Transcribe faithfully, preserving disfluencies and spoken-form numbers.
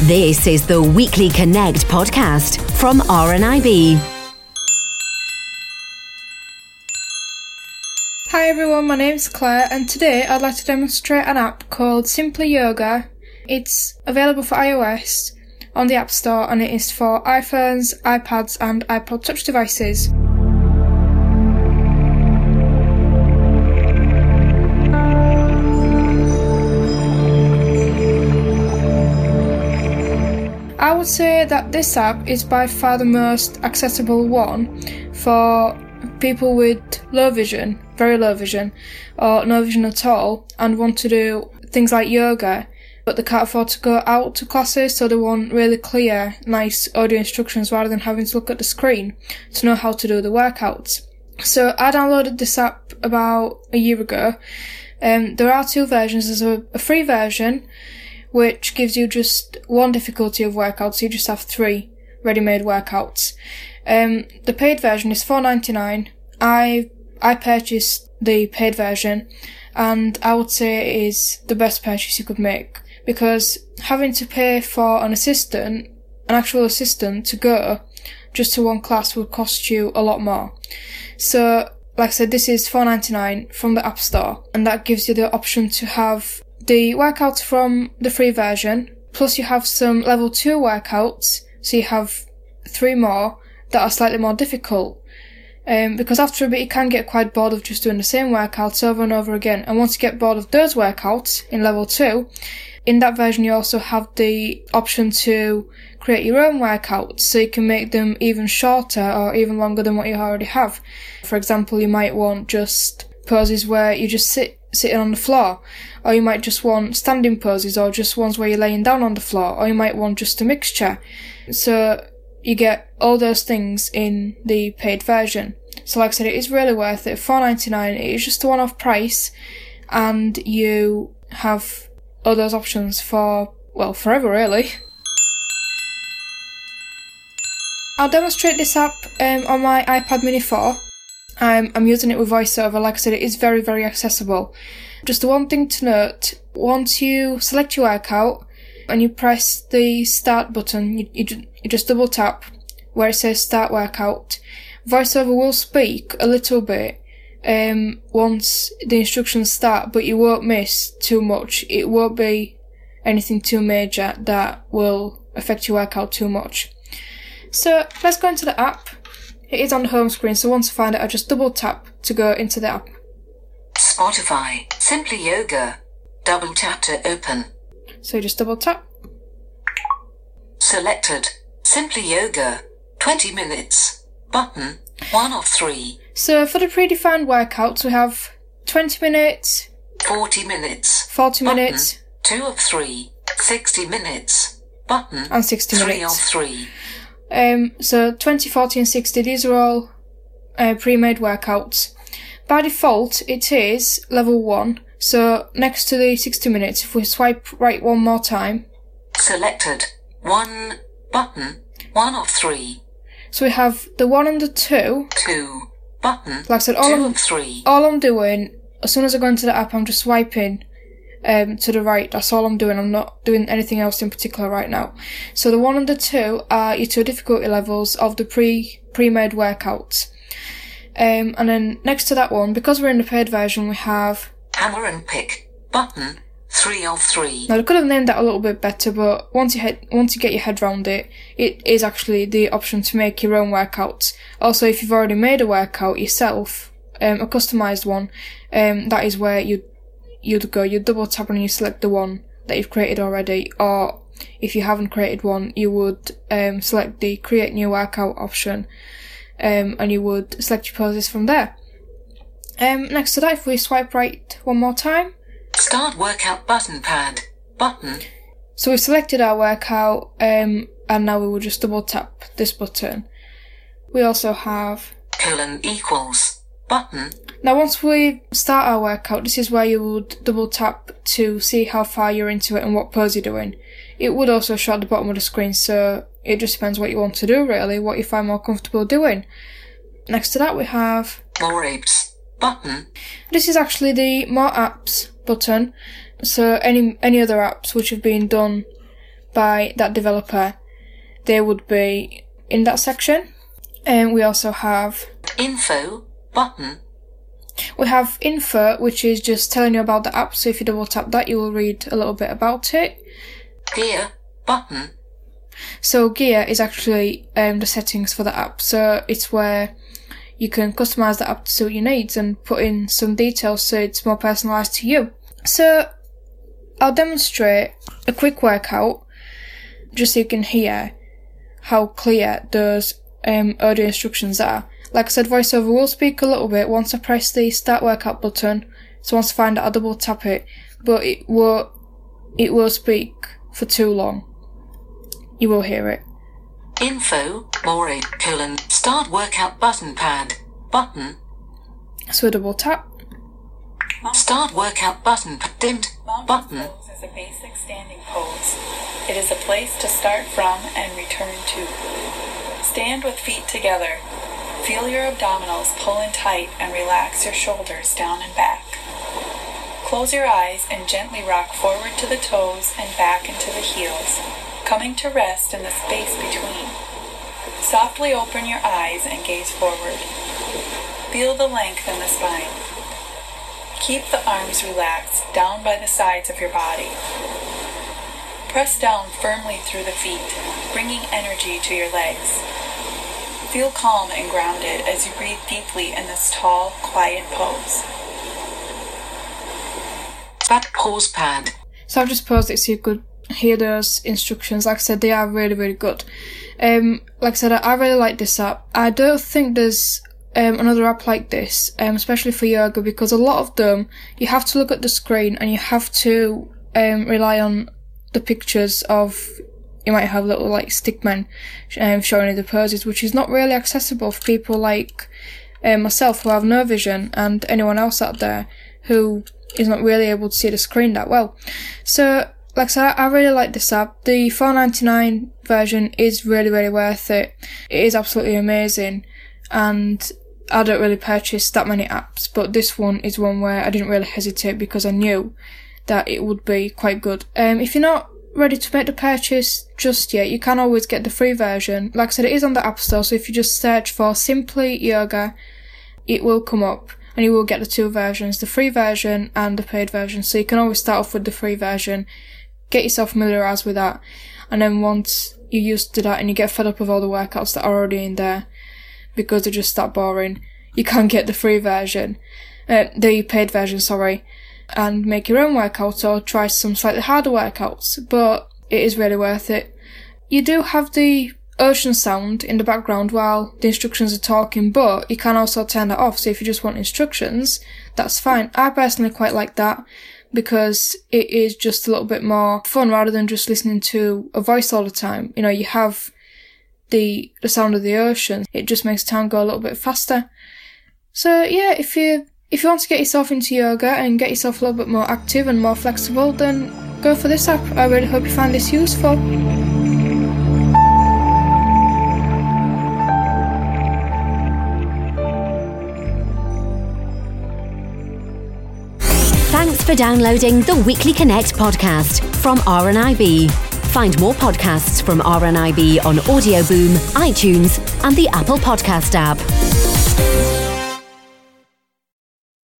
This is the Weekly Connect podcast from R N I B. Hi everyone, my name's Claire and today I'd like to demonstrate an app called Simply Yoga. It's available for iOS on the App Store and it is for iPhones, iPads and iPod Touch devices. I would say that this app is by far the most accessible one for people with low vision, very low vision, or no vision at all, and want to do things like yoga, but they can't afford to go out to classes, so they want really clear, nice audio instructions rather than having to look at the screen to know how to do the workouts. So I downloaded this app about a year ago. Um, there are two versions. There's a, a free version, which gives you just one difficulty of workouts, so you just have three ready-made workouts. Um, the paid version is four dollars and ninety-nine cents. I I purchased the paid version, and I would say it is the best purchase you could make, because having to pay for an assistant, an actual assistant to go just to one class would cost you a lot more. So, like I said, this is four dollars and ninety-nine cents from the App Store, and that gives you the option to have the workouts from the free version, plus you have some level two workouts, so you have three more that are slightly more difficult. Um, because after a bit you can get quite bored of just doing the same workouts over and over again, and once you get bored of those workouts in level two, in that version you also have the option to create your own workouts, so you can make them even shorter or even longer than what you already have. For example, you might want just poses where you just sit sitting on the floor, or you might just want standing poses, or just ones where you're laying down on the floor, or you might want just a mixture. So you get all those things in the paid version. So like I said, it is really worth it. four dollars and ninety-nine cents, it is just a one-off price, and you have all those options for, well, forever really. I'll demonstrate this app um, on my iPad mini four. Um, I'm using it with VoiceOver. Like I said, it is very, very accessible. Just the one thing to note, once you select your workout and you press the start button, you, you, you just double tap where it says start workout. VoiceOver will speak a little bit um, once the instructions start, but you won't miss too much. It won't be anything too major that will affect your workout too much. So let's go into the app. It is on the home screen, so once I find it, I just double tap to go into the app. Spotify, Simply Yoga. Double tap to open. So you just double tap. Selected, Simply Yoga. twenty minutes. Button, one of three. So for the predefined workouts, we have twenty minutes, forty minutes. forty Button, minutes, two of three. sixty minutes. Button, and sixty three minutes. of three. Um, so twenty, forty and sixty, these are all uh, pre-made workouts. By default, it is level one, so next to the sixty minutes, if we swipe right one more time. Selected, one, button, one of three. So we have the one and the two. Two, button, Like I said, all, two I'm, of three. all I'm doing, as soon as I go into the app, I'm just swiping Um, to the right. That's all I'm doing. I'm not doing anything else in particular right now. So the one and the two are your two difficulty levels of the pre, pre-made workouts. Um, and then next to that one, because we're in the paid version, we have Hammer and pick, button, three of three. Now I could have named that a little bit better, but once you head, once you get your head round it, it is actually the option to make your own workouts. Also, if you've already made a workout yourself, um, a customised one, um, that is where you you'd go, you double tap and you select the one that you've created already, or if you haven't created one, you would um, select the create new workout option, um, and you would select your poses from there. Um, next to that, if we swipe right one more time. Start workout button pad, button. So we've selected our workout, um, and now we will just double tap this button. We also have colon equals, button. Now once we start our workout, this is where you would double tap to see how far you're into it and what pose you're doing. It would also show at the bottom of the screen, so it just depends what you want to do really, what you find more comfortable doing. Next to that we have More apes, button. This is actually the More Apps button, so any any other apps which have been done by that developer, they would be in that section. And we also have Info button. We have info, which is just telling you about the app, so if you double tap that, you will read a little bit about it. Gear button. So gear is actually um, the settings for the app, so it's where you can customise the app to suit your needs and put in some details so it's more personalised to you. So I'll demonstrate a quick workout just so you can hear how clear those um, audio instructions are. Like I said, VoiceOver will speak a little bit once I press the start workout button, so once I find it I'll double tap it, but it won't, it will speak for too long. You will hear it. Info, more colon, start workout button pad, button. So double tap. Start workout button, dimmed, button. Pose is a basic standing pose. It is a place to start from and return to. Stand with feet together. Feel your abdominals pull in tight and relax your shoulders down and back. Close your eyes and gently rock forward to the toes and back into the heels, coming to rest in the space between. Softly open your eyes and gaze forward. Feel the length in the spine. Keep the arms relaxed down by the sides of your body. Press down firmly through the feet, bringing energy to your legs. Feel calm and grounded as you breathe deeply in this tall, quiet pose. Back pause pad. So I've just paused it so you could hear those instructions. Like I said, they are really, really good. Um, like I said, I, I really like this app. I don't think there's um, another app like this, um, especially for yoga, because a lot of them, you have to look at the screen and you have to um, rely on the pictures of, you might have little like stickmen um, showing you the poses, which is not really accessible for people like um, myself who have no vision and anyone else out there who is not really able to see the screen that well. So, like I said, I really like this app. The four ninety-nine version is really, really worth it. It is absolutely amazing, and I don't really purchase that many apps, but this one is one where I didn't really hesitate because I knew that it would be quite good. Um, if you're not ready to make the purchase just yet, you can always get the free version. Like I said, it is on the App Store, so if you just search for Simply Yoga, it will come up and you will get the two versions, the free version and the paid version. So you can always start off with the free version, get yourself familiarised with that, and then once you're used to that and you get fed up with all the workouts that are already in there because they're just that boring, you can get the free version, uh, the paid version, sorry, and make your own workouts or try some slightly harder workouts, but it is really worth it. You do have the ocean sound in the background while the instructions are talking, but you can also turn that off, so if you just want instructions, that's fine. I personally quite like that because it is just a little bit more fun rather than just listening to a voice all the time. You know, you have the the sound of the ocean. It just makes time go a little bit faster. So yeah, if you If you want to get yourself into yoga and get yourself a little bit more active and more flexible, then go for this app. I really hope you find this useful. Thanks for downloading the Weekly Connect podcast from R N I B. Find more podcasts from R N I B on Audio Boom, iTunes, and the Apple Podcast app.